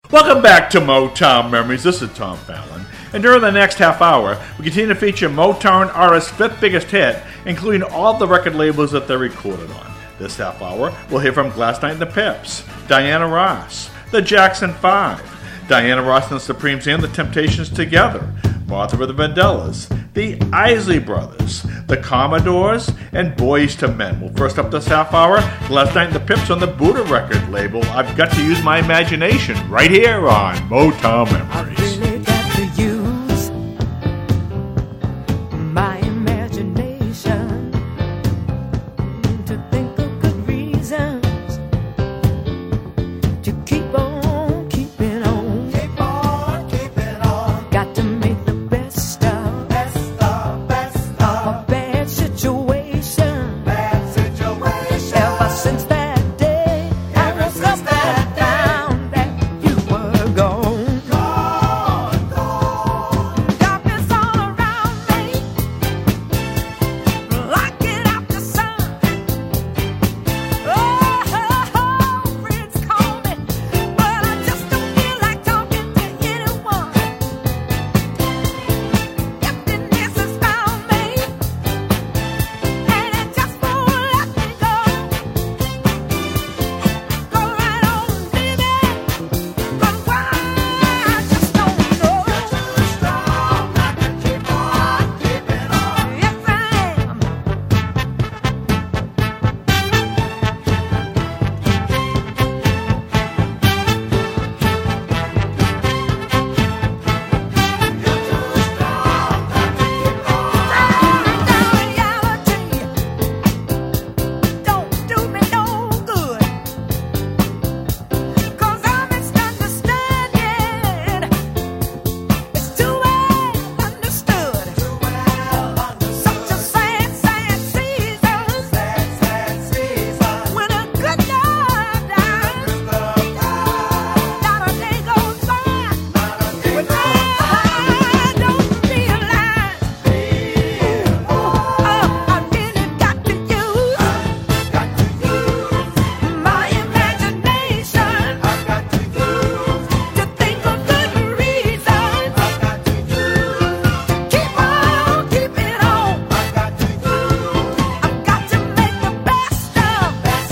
Welcome back to Motown Memories. This is Tom Fallon. And during the next half hour, we continue to feature Motown artists' fifth biggest hit, including all the record labels that they recorded on. This half hour, we'll hear from Gladys Knight and the Pips, Diana Ross, the Jackson 5, Diana Ross and the Supremes and the Temptations together, Martha with the Vandellas, the Isley Brothers, the Commodores, and Boys to Men. Well, first up this half hour, Gladys Knight and the Pips on the Buddha record label, I've Got to Use My Imagination, right here on Motown Memories. I really got to use my imagination to think of good reasons to keep on keeping on. Keep on keeping on. Got to make the best of a bad situation. Bad situation. Ever since that day, I woke up and found that you were gone. Darkness all around me, blocking out the sun. Friends call me, but I just don't feel like talking to anyone. Emptiness has found me, and it just won't let me go. Go right on living, but why I just don't know. You're too strong not to keep on keeping on. Yes, I am. Don't do me no good, 'cause I'm misunderstanding. It's too well understood. Such a sad, sad season. When a good love dies, not a day goes by when I don't realize. I really got to use my imagination to think of good reasons. Keep on keeping on. I've got to make the best of a bad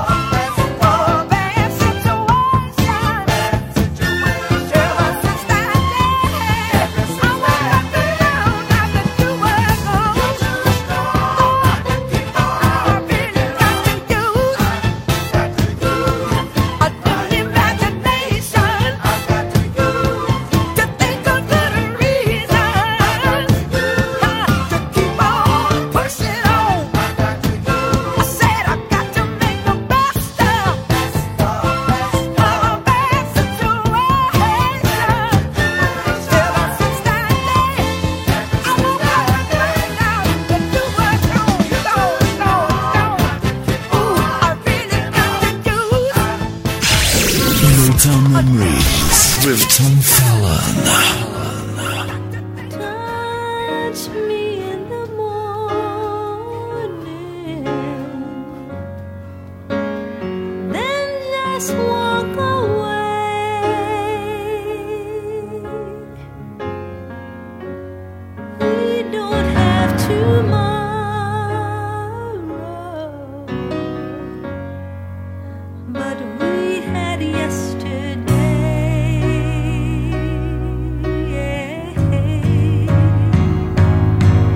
situation. Ever since that day, I woke up and found out that you were gone. I really got to use a good imagination to think of good reasons to keep on pushing on. I said I've got to make the best of a bad situation. Ever since that day, I woke up and found out that you were gone. Ooh, I really got to use. Motown Memories with Tom Fallon. Touch me in the morning, then just walk away. We don't have tomorrow, but we had yesterday.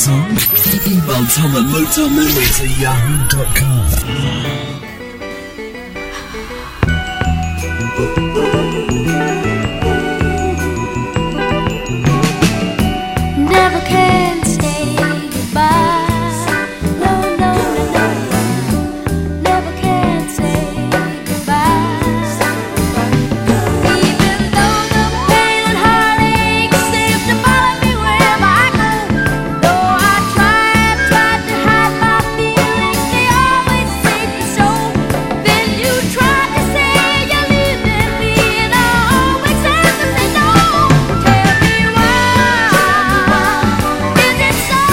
song? Email Tom at motownmemories@yahoo.com. Never can say goodbye. No, no, no, no. Never can say goodbye. Even though the pain and heartache seems to follow me wherever I go. Though I tried to hide my feelings, they always seem to show. Then you tried to say you're leaving me, and I always have to say no. Tell me why. Is it so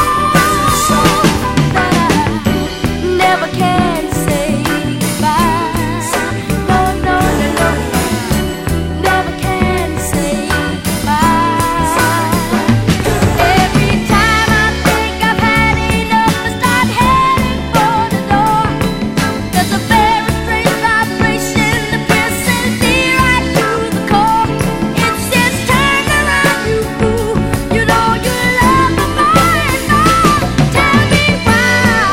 that I never can say goodbye? No, no, no, no. Never can say goodbye. Every time I think I've had enough, I start heading for the door. There's a very strange vibration that pierces me right through the core. It says, turn around, you fool. You know you love me more and more. Tell me why.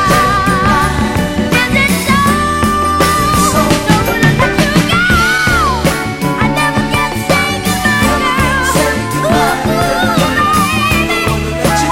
Is it so? Don't let you go. I never can say goodbye, girl. Ooh, baby. I never can say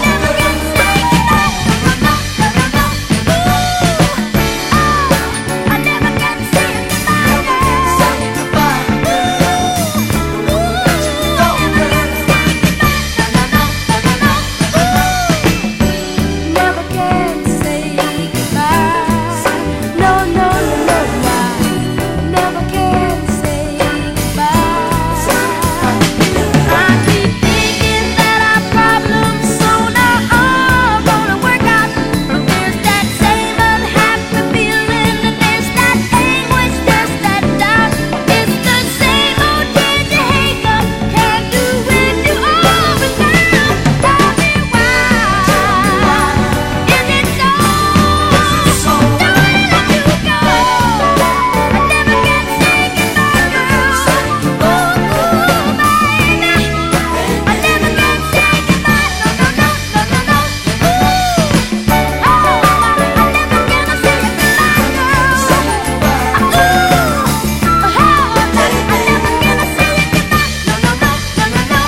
Never can say goodbye. No, no, no, no, never can say goodbye. I keep thinking that our problems sooner are gonna work out. But there's that same unhappy feeling, and there's that anguish, there's that doubt. It's the same old ginger hiccup can't do when you over now. Tell me why. Is it so? Don't let you go. I never can say goodbye, girl. Ooh, baby. I never can say goodbye. No, no, no, no, no, no. I never gonna say goodbye, girl. I never gonna say goodbye. No, no, no, no, no, no.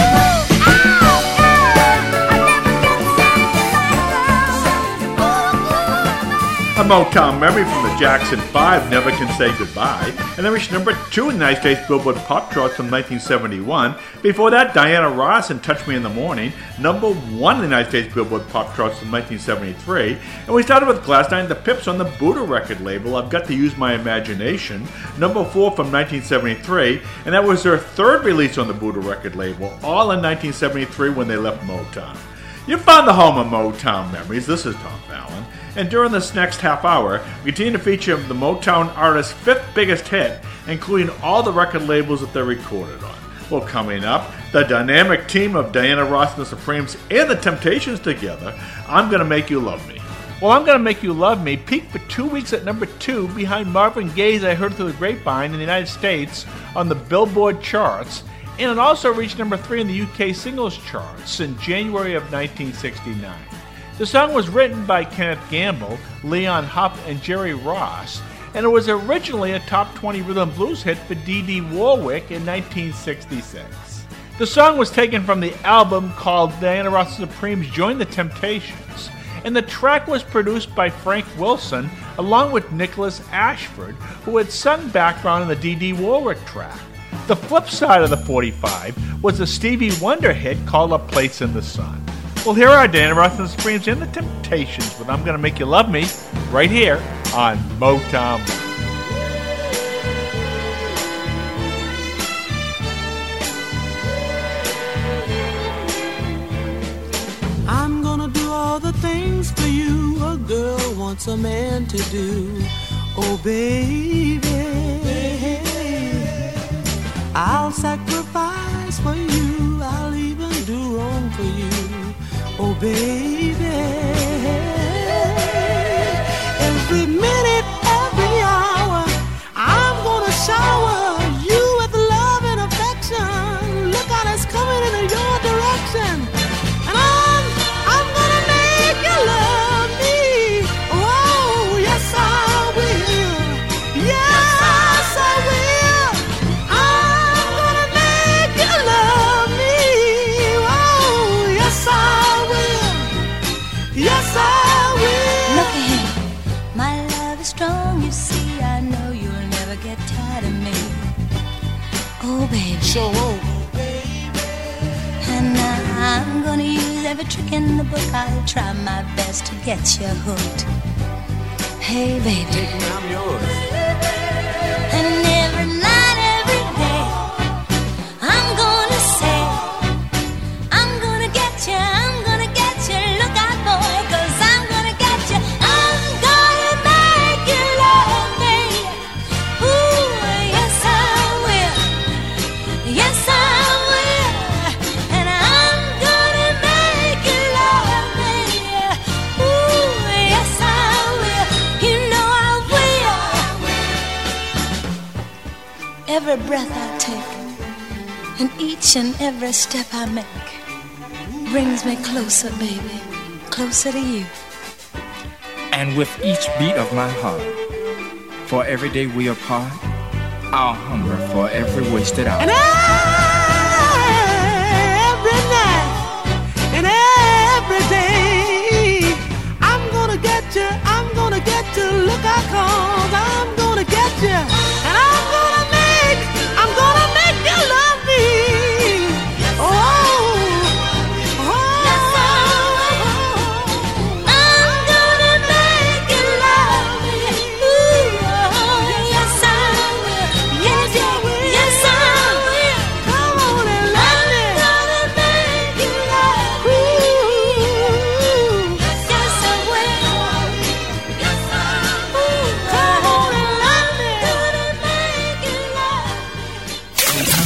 A Motown memory from the Jackson 5, Never Can Say Goodbye, and then reached number 2 in the United States Billboard Pop Charts from 1971. Before that, Diana Ross and Touch Me in the Morning, number 1 in the United States Billboard Pop Charts from 1973. And we started with Glass 9 The Pips on the Buddha record label, I've Got to Use My Imagination, number 4 from 1973, and that was their third release on the Buddha record label, all in 1973 when they left Motown. You found the home of Motown memories. This is Tom Fallon. And during this next half hour, we continue to feature the Motown artist's fifth biggest hit, including all the record labels that they recorded on. Well, coming up, the dynamic team of Diana Ross and the Supremes and the Temptations together, I'm Gonna Make You Love Me. Well, I'm Gonna Make You Love Me peaked for 2 weeks at number 2 behind Marvin Gaye's I Heard Through the Grapevine in the United States on the Billboard charts, and it also reached number 3 in the UK singles charts in January of 1969. The song was written by Kenneth Gamble, Leon Huff, and Jerry Ross, and it was originally a top 20 rhythm and blues hit for Dee Dee Warwick in 1966. The song was taken from the album called Diana Ross and the Supremes Join the Temptations, and the track was produced by Frank Wilson along with Nicholas Ashford, who had sung background in the Dee Dee Warwick track. The flip side of the 45 was a Stevie Wonder hit called A Place in the Sun. Well, here are Diana Ross and the Supremes and the Temptations with I'm Gonna Make You Love Me right here on Motown. I'm gonna do all the things for you a girl wants a man to do. Oh, baby, I'll sacrifice for you. I'll even do wrong for you. Oh, baby, every minute, every hour, I'm gonna shower you with love and affection. Look out, it's coming in your direction. And I'm inside of me. Oh, baby. So, And I'm gonna use every trick in the book. I'll try my best to get you hooked. Hey, baby. take me, I'm yours. And every night, every day, I'm gonna say, I'm gonna get you, I'm gonna get you. Look out, boy, 'cause I'm gonna get you. I'm gonna make you love me. Ooh, yes I will. Yes I will. And I'm gonna make you love me. Ooh, yes I will. You know I will. Every breath I take and each and every step I make brings me closer, baby, closer to you. And with each beat of my heart, for every day we apart, I'll hunger for every wasted hour. And every night and every day, I'm gonna get you, I'm gonna get you. Look out, 'cause I'm gonna get you. And I'm gonna make you love me. Oh, I'm gonna make you love me. Ooh, yes I will. Yes, yes I will. come on and love me. I'm gonna make you love me. Ooh, Yes I will. Yes I will. come on and love me. I'm gonna make you love me.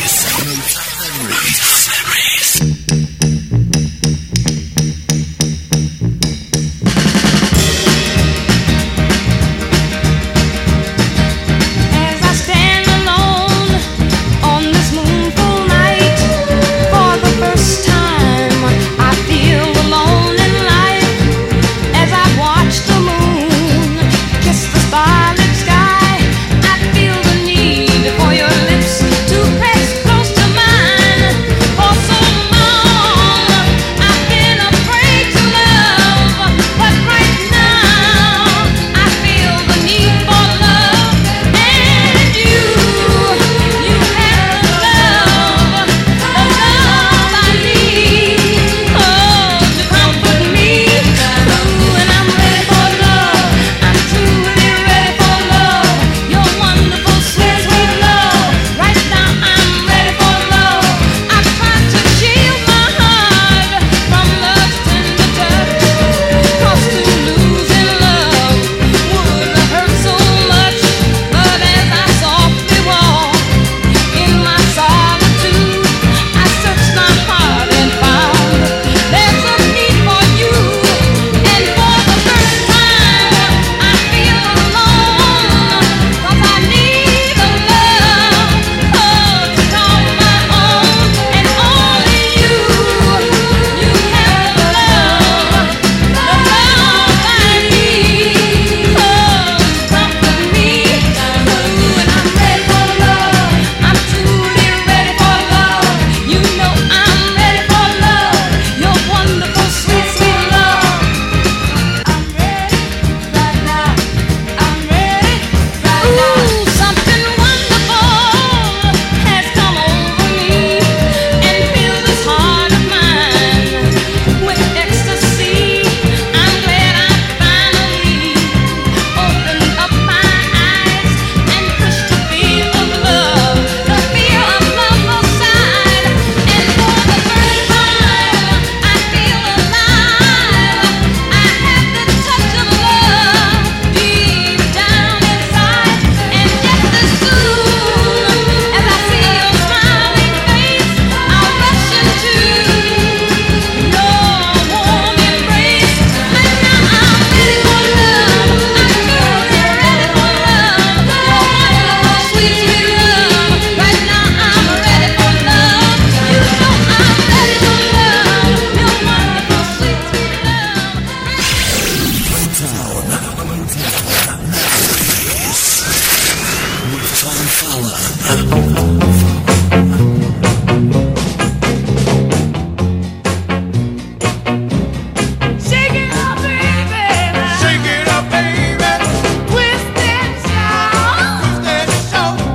As I stand alone on this moonful night, for the first time I feel alone in life. As I watch the moon kiss the starlit sky, I feel the need for your lips to press close to mine. For so long I've been afraid to love, but right now I feel the need for love. And you have the love I need, to comfort me. Ooh, and I'm ready for love. I'm truly ready for love. Your wonderful, sweet, sweet love. Right now I'm ready for love. I've tried to shield my heart from love's tender touch, 'cause to lose in love would hurt so much. But as I softly walk in my solitude, I searched my heart and found there's a need for you. And for the first time I feel alone, 'cause I need a love, to call my own. And only you have the love I need, to comfort me. Ooh, and I'm ready for love. I'm truly ready for love. You know I'm ready for love. Your wonderful, sweet, sweet love. I'm ready right now. I'm ready right now. Ooh, something wonderful has come over me and filled this heart of mine with ecstasy. I'm glad I finally opened up my eyes and pushed the fear of love aside. And for the first time I feel alive. I have the touch of love deep down inside. And just as soon as I see your smiling face, I'll rush into your warm embrace. Right now I'm ready for love. I'm truly ready for love. Your wonderful, sweet, sweet love. Right now I'm ready for love. You know I'm ready for love. Your wonderful, sweet, sweet love. Tom Fowler. Shake it up, baby. Shake it up, baby. Twist and shout. Twist and shout.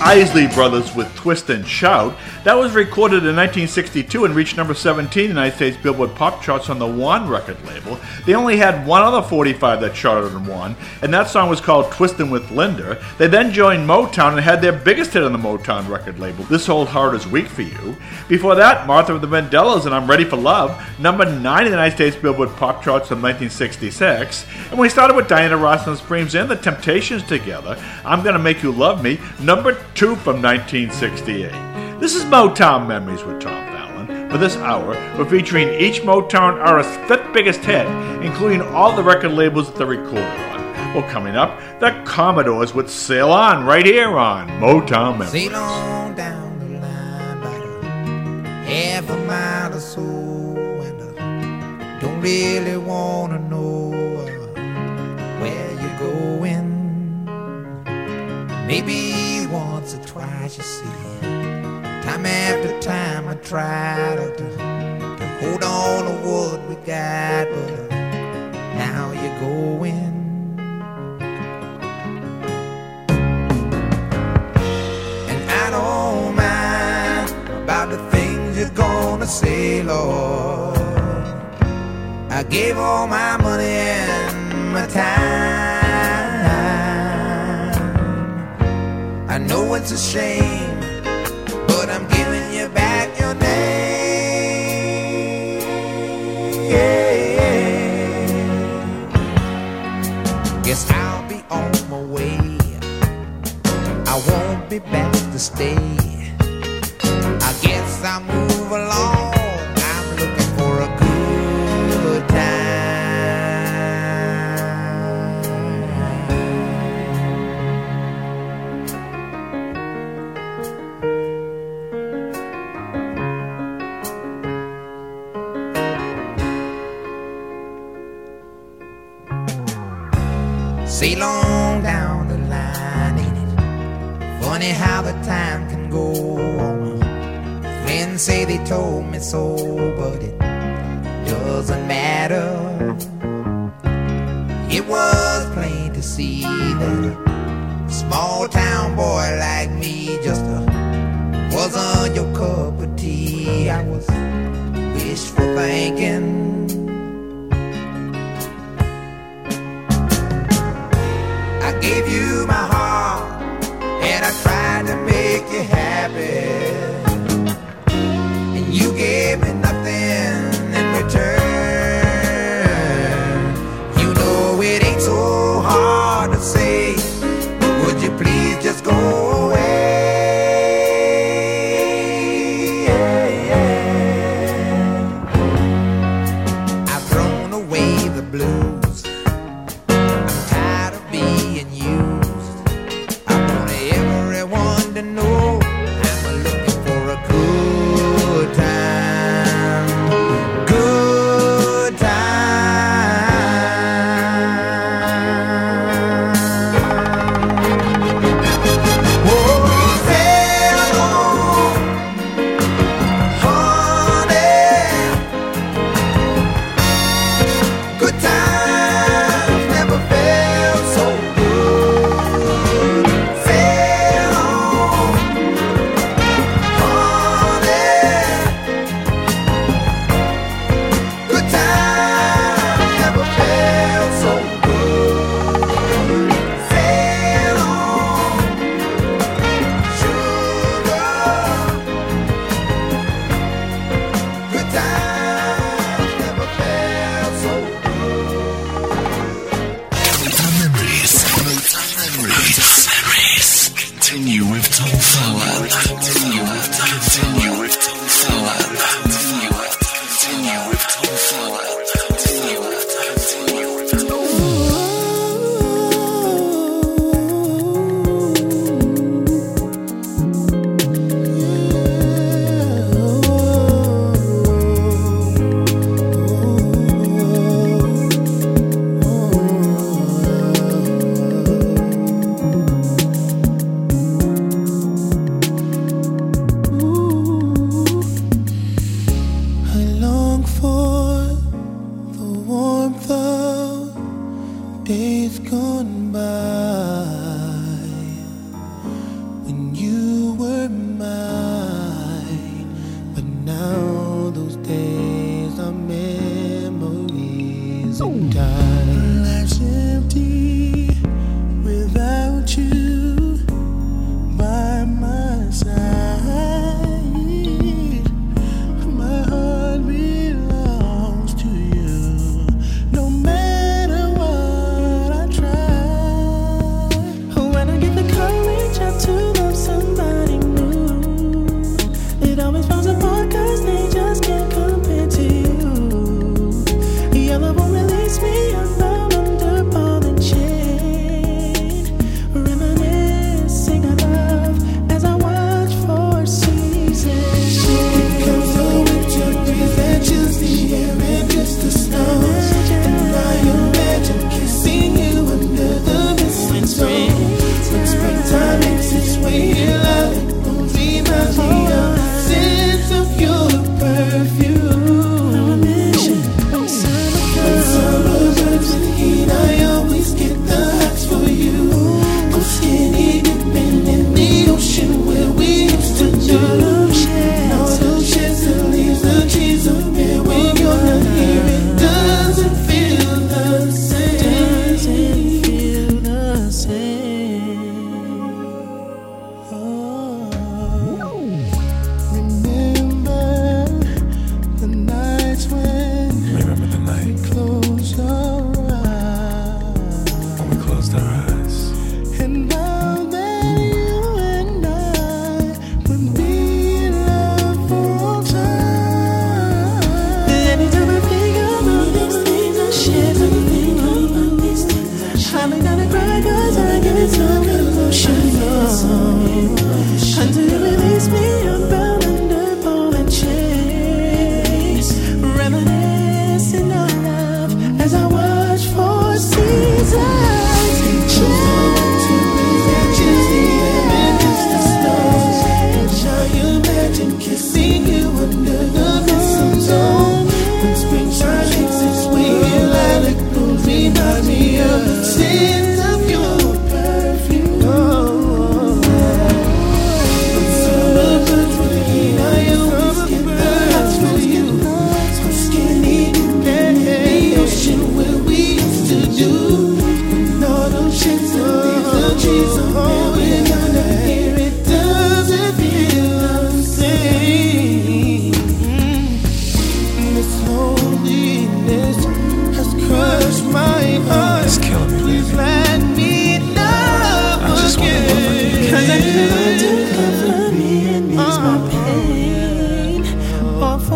Isley Brothers with Twist and Shout. That was recorded in 1962 and reached number 17 in the United States Billboard Pop Charts on the One record label. They only had one other 45 that charted in one, and that song was called Twistin' with Linda. They then joined Motown and had their biggest hit on the Motown record label, This Old Heart Is Weak For You. Before that, Martha of the Vandellas and I'm Ready for Love, number 9 in the United States Billboard Pop Charts in 1966. And we started with Diana Ross and the Supremes and the Temptations together, I'm Gonna Make You Love Me, number 2 from 1968. This is Motown Memories with Tom Fallon. For this hour, we're featuring each Motown artist's 5th biggest hit, including all the record labels that they recorded on. Well, coming up, the Commodores with Sail On, right here on Motown Memories. Sail on down the line about half a mile or so, and don't really want to know where you're going. Maybe once or twice, you see, time after time I try to hold on to what we got, but now you're going. And I don't mind about the things you're gonna say, Lord. I gave all my money and my time. I know it's a shame, but I'm giving you back your name. Guess I'll be on my way. I won't be back to stay. I guess I'll move along. I'm looking for a good time. Sail on down the line, ain't it funny how the time can go on? Friends say they told me so, but it doesn't matter. It was plain to see that a small town boy like me just wasn't your cup of tea. I was wishful thinking. I gave you my heart, and I tried to make you happy, and you gave me nothing in return. You know it ain't so hard to say, but would you please just go away?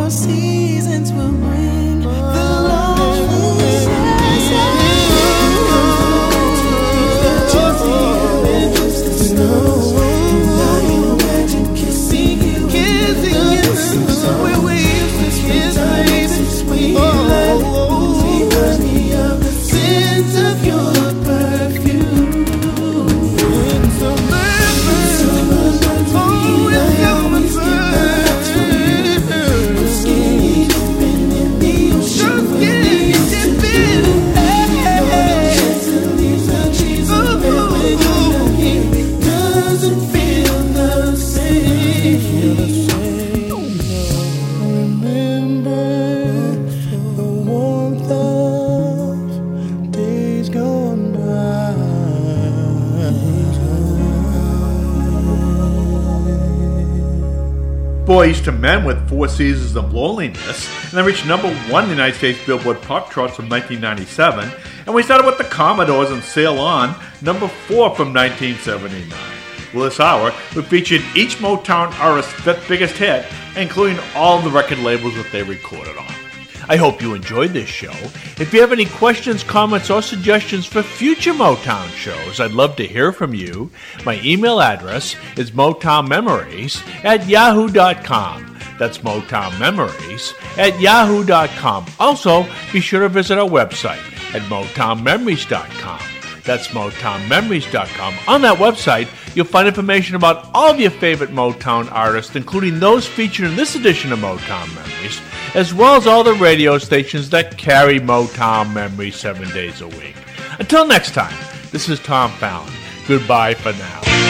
Four seasons will bring the lonely kissing you where we used to kiss, baby. Sweet love, reminds me of the scent of your perfume. It's a bird, oh, it's your bird. Your skin dipping in the ocean, doesn't feel the same. Remember the warmth of days gone by. Boys to Men with Four Seasons of Loneliness, and they reached number 1 in the United States Billboard Pop Charts from 1997. And we started with the Commodores and Sail On, number 4 from 1979. Well, this hour, we featured each Motown artist's 5th biggest hit, including all the record labels that they recorded on. I hope you enjoyed this show. If you have any questions, comments, or suggestions for future Motown shows, I'd love to hear from you. My email address is motownmemories@yahoo.com. That's motownmemories@yahoo.com. Also, be sure to visit our website at motownmemories.com. That's motownmemories.com. On that website, you'll find information about all of your favorite Motown artists, including those featured in this edition of Motown Memories, as well as all the radio stations that carry Motown Memories 7 days a week. Until next time, this is Tom Fallon. Goodbye for now.